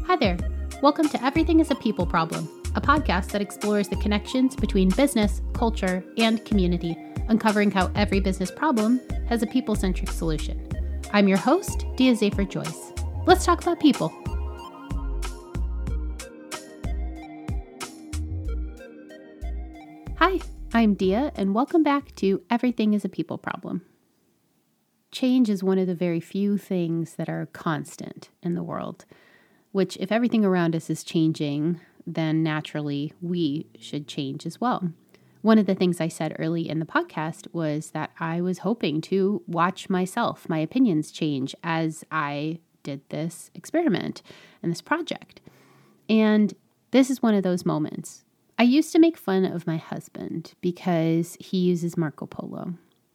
Hi there. Welcome to Everything is a People Problem, a podcast that explores the connections between business, culture, and community, uncovering how every business problem has a people-centric solution. I'm your host, Dia Zafir Joyce. Let's talk about people. Hi, I'm Dia, and welcome back to Everything is a People Problem. Change is one of the very few things that are constant in the world, which if everything around us is changing, then naturally we should change as well. One of the things I said early in the podcast was that I was hoping to watch myself, my opinions change as I did this experiment and this project. And this is one of those moments. I used to make fun of my husband because he uses Marco Polo.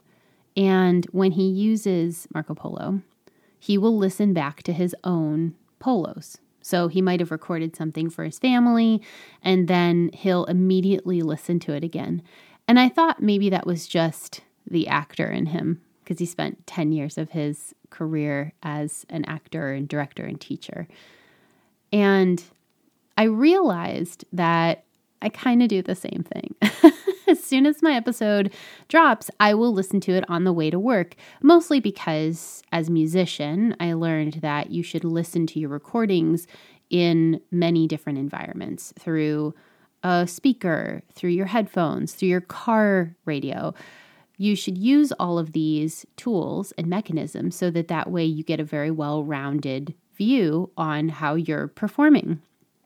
And when he uses Marco Polo, he will listen back to his own polos. So he might have recorded something for his family, and then he'll immediately listen to it again. And I thought maybe that was just the actor in him, because he spent 10 years of his career as an actor and director and teacher. And I realized that I kind of do the same thing. As soon as my episode drops, I will listen to it on the way to work, mostly because as a musician, I learned that you should listen to your recordings in many different environments, through a speaker, through your headphones, through your car radio. You should use all of these tools and mechanisms so that way you get a very well-rounded view on how you're performing.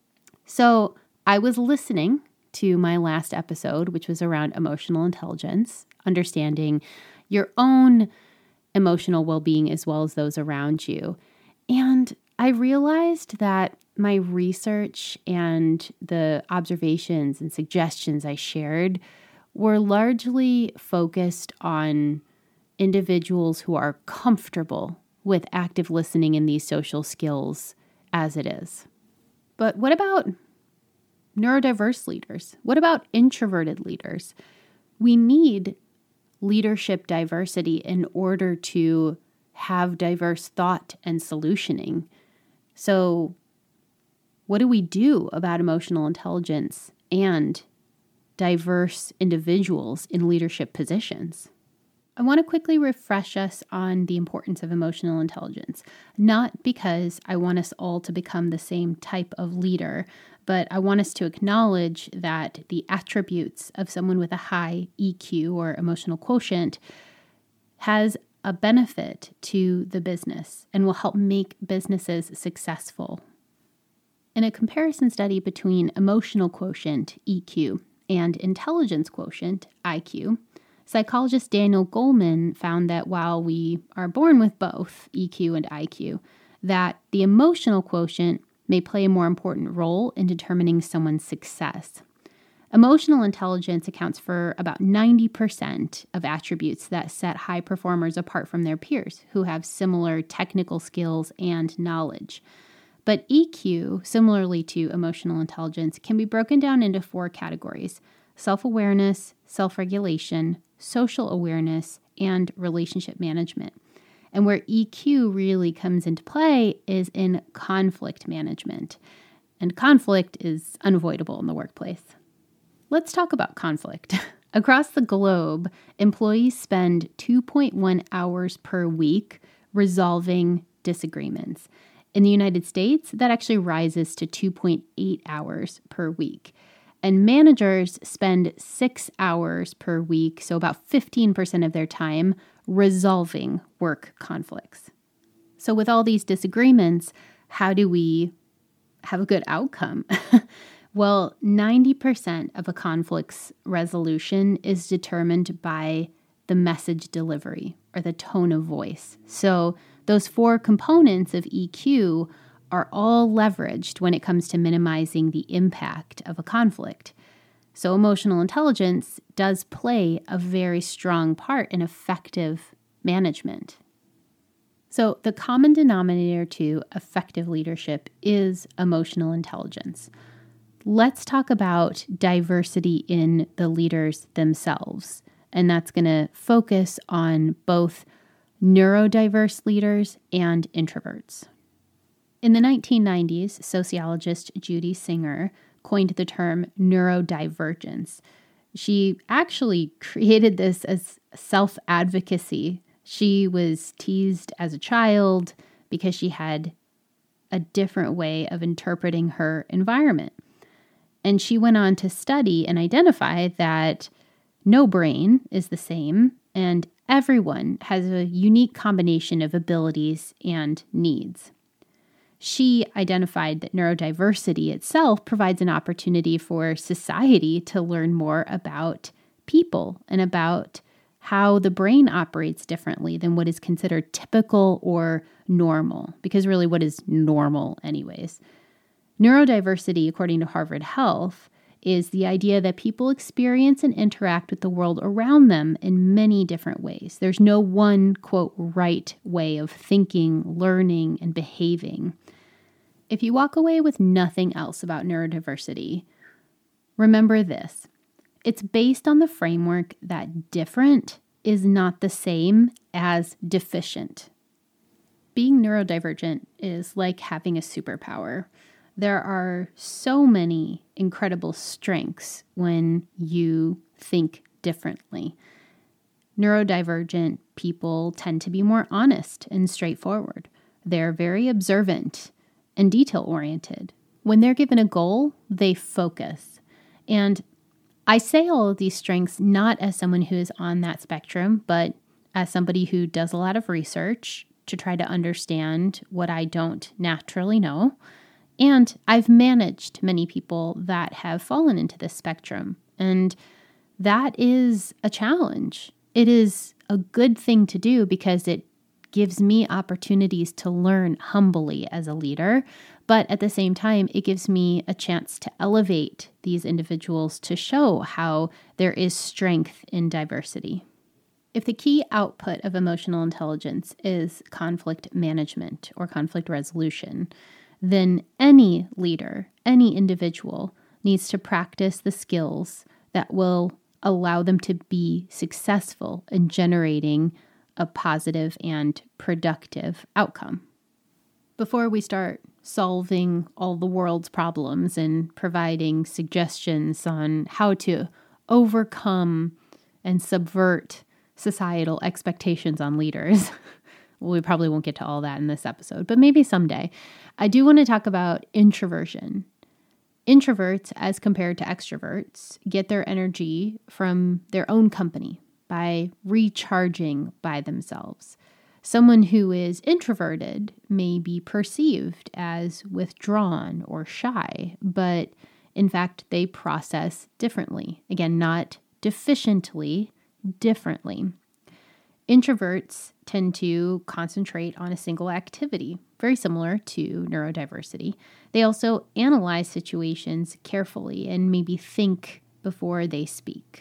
So I was listening to my last episode, which was around emotional intelligence, understanding your own emotional well-being as well as those around you. And I realized that my research and the observations and suggestions I shared were largely focused on individuals who are comfortable with active listening in these social skills as it is. But what about neurodiverse leaders? What about introverted leaders? We need leadership diversity in order to have diverse thought and solutioning. So what do we do about emotional intelligence and diverse individuals in leadership positions? I want to quickly refresh us on the importance of emotional intelligence, not because I want us all to become the same type of leader, but I want us to acknowledge that the attributes of someone with a high EQ or emotional quotient has a benefit to the business and will help make businesses successful. In a comparison study between emotional quotient, EQ, and intelligence quotient, IQ, psychologist Daniel Goleman found that while we are born with both EQ and IQ, that the emotional quotient may play a more important role in determining someone's success. Emotional intelligence accounts for about 90% of attributes that set high performers apart from their peers who have similar technical skills and knowledge. But EQ, similarly to emotional intelligence, can be broken down into 4 categories: self-awareness, self-regulation, social awareness, and relationship management. And where EQ really comes into play is in conflict management. And conflict is unavoidable in the workplace. Let's talk about conflict. Across the globe, employees spend 2.1 hours per week resolving disagreements. In the United States, that actually rises to 2.8 hours per week. And managers spend 6 hours per week, so about 15% of their time, resolving work conflicts. So with all these disagreements, how do we have a good outcome? Well, 90% of a conflict's resolution is determined by the message delivery or the tone of voice. So those 4 components of EQ are all leveraged when it comes to minimizing the impact of a conflict. So emotional intelligence does play a very strong part in effective management. So the common denominator to effective leadership is emotional intelligence. Let's talk about diversity in the leaders themselves. And that's going to focus on both neurodiverse leaders and introverts. In the 1990s, sociologist Judy Singer coined the term neurodivergence. She actually created this as self-advocacy. She was teased as a child because she had a different way of interpreting her environment. And she went on to study and identify that no brain is the same, and everyone has a unique combination of abilities and needs. She identified that neurodiversity itself provides an opportunity for society to learn more about people and about how the brain operates differently than what is considered typical or normal. Because really, what is normal anyways? Neurodiversity, according to Harvard Health, is the idea that people experience and interact with the world around them in many different ways. There's no one, quote, right way of thinking, learning, and behaving. If you walk away with nothing else about neurodiversity, remember this. It's based on the framework that different is not the same as deficient. Being neurodivergent is like having a superpower. There are so many incredible strengths when you think differently. Neurodivergent people tend to be more honest and straightforward. They're very observant and detail-oriented. When they're given a goal, they focus. And I say all of these strengths not as someone who is on that spectrum, but as somebody who does a lot of research to try to understand what I don't naturally know. And I've managed many people that have fallen into this spectrum. And that is a challenge. It is a good thing to do because it gives me opportunities to learn humbly as a leader, but at the same time, it gives me a chance to elevate these individuals to show how there is strength in diversity. If the key output of emotional intelligence is conflict management or conflict resolution, then any leader, any individual needs to practice the skills that will allow them to be successful in generating a positive and productive outcome. Before we start solving all the world's problems and providing suggestions on how to overcome and subvert societal expectations on leaders, we probably won't get to all that in this episode, but maybe someday. I do want to talk about introversion. Introverts, as compared to extroverts, get their energy from their own company by recharging by themselves. Someone who is introverted may be perceived as withdrawn or shy, but in fact, they process differently. Again, not deficiently, differently. Introverts tend to concentrate on a single activity, very similar to neurodiversity. They also analyze situations carefully and maybe think before they speak.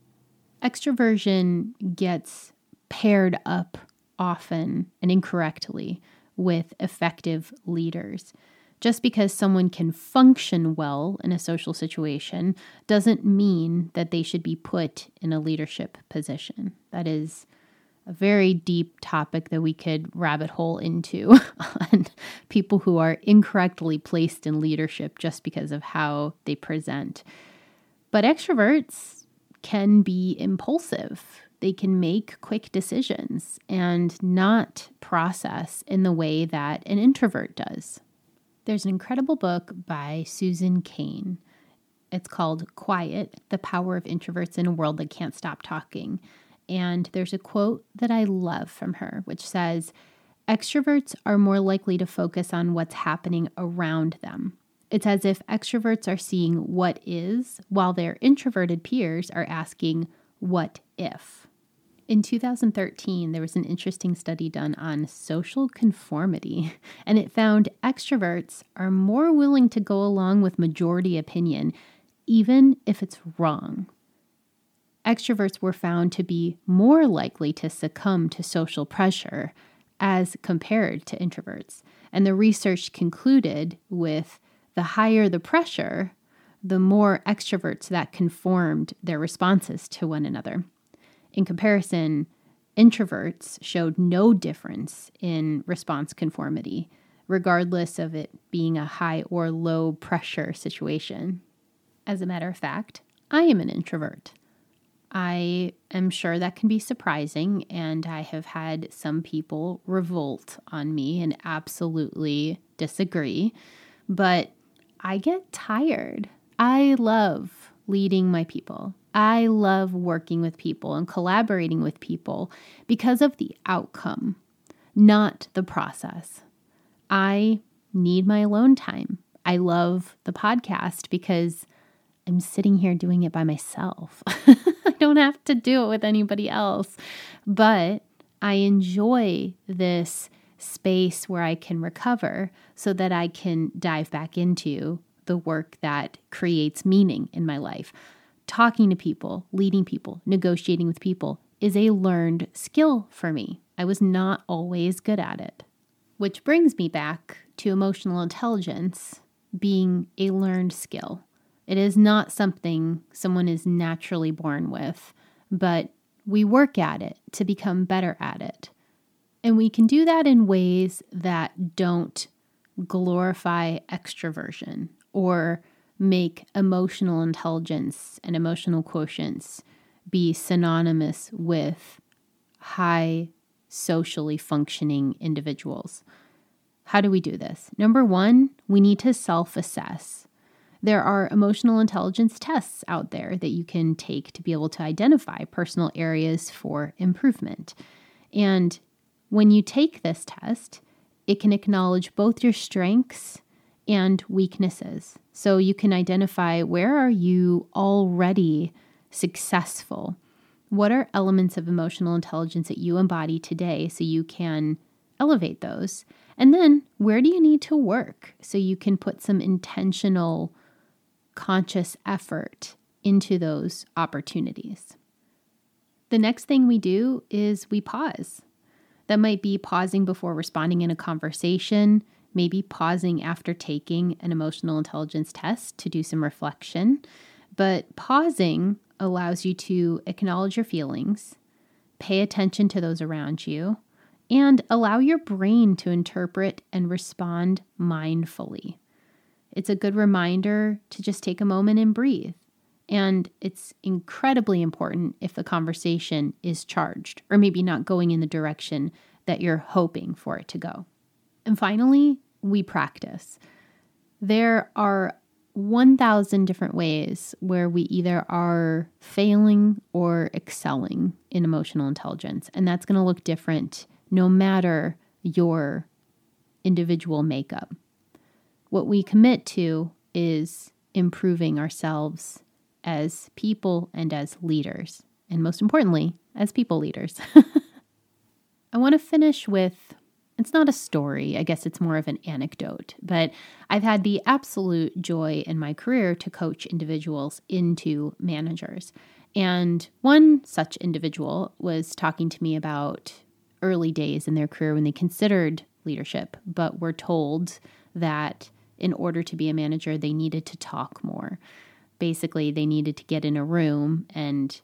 Extroversion gets paired up often and incorrectly with effective leaders. Just because someone can function well in a social situation doesn't mean that they should be put in a leadership position. That is a very deep topic that we could rabbit hole into on people who are incorrectly placed in leadership just because of how they present. But extroverts can be impulsive. They can make quick decisions and not process in the way that an introvert does. There's an incredible book by Susan Cain. It's called Quiet: The Power of Introverts in a World That Can't Stop Talking. And there's a quote that I love from her, which says, "Extroverts are more likely to focus on what's happening around them. It's as if extroverts are seeing what is, while their introverted peers are asking, what if?" In 2013, there was an interesting study done on social conformity, and it found extroverts are more willing to go along with majority opinion, even if it's wrong. Extroverts were found to be more likely to succumb to social pressure as compared to introverts. And the research concluded with the higher the pressure, the more extroverts that conformed their responses to one another. In comparison, introverts showed no difference in response conformity, regardless of it being a high or low pressure situation. As a matter of fact, I am an introvert. I am sure that can be surprising, and I have had some people revolt on me and absolutely disagree, but I get tired. I love leading my people. I love working with people and collaborating with people because of the outcome, not the process. I need my alone time. I love the podcast because I'm sitting here doing it by myself. I don't have to do it with anybody else, but I enjoy this space where I can recover so that I can dive back into the work that creates meaning in my life. Talking to people, leading people, negotiating with people is a learned skill for me. I was not always good at it. Which brings me back to emotional intelligence being a learned skill. It is not something someone is naturally born with, but we work at it to become better at it. And we can do that in ways that don't glorify extroversion or make emotional intelligence and emotional quotients be synonymous with high socially functioning individuals. How do we do this? Number one, we need to self-assess. There are emotional intelligence tests out there that you can take to be able to identify personal areas for improvement. And when you take this test, it can acknowledge both your strengths and weaknesses. So you can identify, where are you already successful? What are elements of emotional intelligence that you embody today so you can elevate those? And then where do you need to work so you can put some intentional, conscious effort into those opportunities? The next thing we do is we pause. That might be pausing before responding in a conversation, maybe pausing after taking an emotional intelligence test to do some reflection. But pausing allows you to acknowledge your feelings, pay attention to those around you, and allow your brain to interpret and respond mindfully. It's a good reminder to just take a moment and breathe. And it's incredibly important if the conversation is charged or maybe not going in the direction that you're hoping for it to go. And finally, we practice. There are 1,000 different ways where we either are failing or excelling in emotional intelligence. And that's going to look different no matter your individual makeup. What we commit to is improving ourselves as people and as leaders, and most importantly, as people leaders. I want to finish with, it's not a story, I guess it's more of an anecdote, but I've had the absolute joy in my career to coach individuals into managers. And one such individual was talking to me about early days in their career when they considered leadership, but were told that in order to be a manager, they needed to talk more. Basically, they needed to get in a room and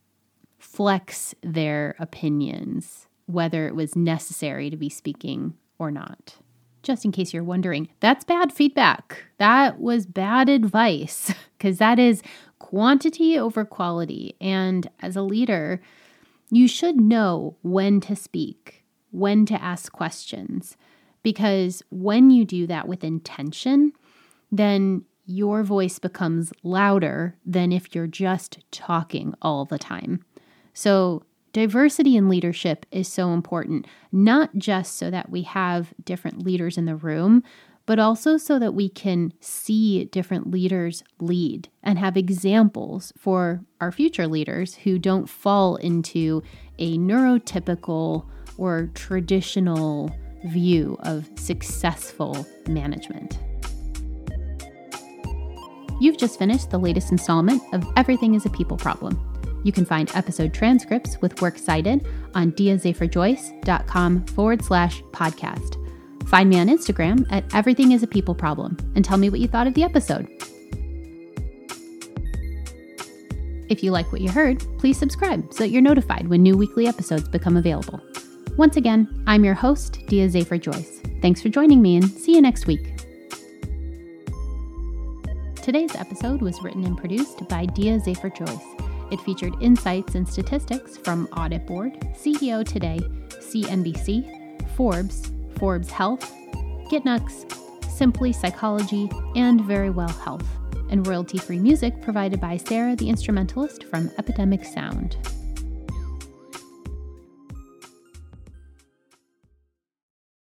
flex their opinions, whether it was necessary to be speaking or not. Just in case you're wondering, that's bad feedback. That was bad advice, because that is quantity over quality. And as a leader, you should know when to speak, when to ask questions, because when you do that with intention, then your voice becomes louder than if you're just talking all the time. So diversity in leadership is so important, not just so that we have different leaders in the room, but also so that we can see different leaders lead and have examples for our future leaders who don't fall into a neurotypical or traditional view of successful management. You've just finished the latest installment of Everything is a People Problem. You can find episode transcripts with works cited on diazaforjoyce.com/podcast. Find me on Instagram at Everything is a People Problem and tell me what you thought of the episode. If you like what you heard, please subscribe so that you're notified when new weekly episodes become available. Once again, I'm your host, Dia Zafer Joyce. Thanks for joining me and see you next week. Today's episode was written and produced by Dia Zafer Joyce. It featured insights and statistics from Audit Board, CEO Today, CNBC, Forbes Health, GetNux, Simply Psychology, and Verywell Health, and royalty-free music provided by Sarah the Instrumentalist from Epidemic Sound.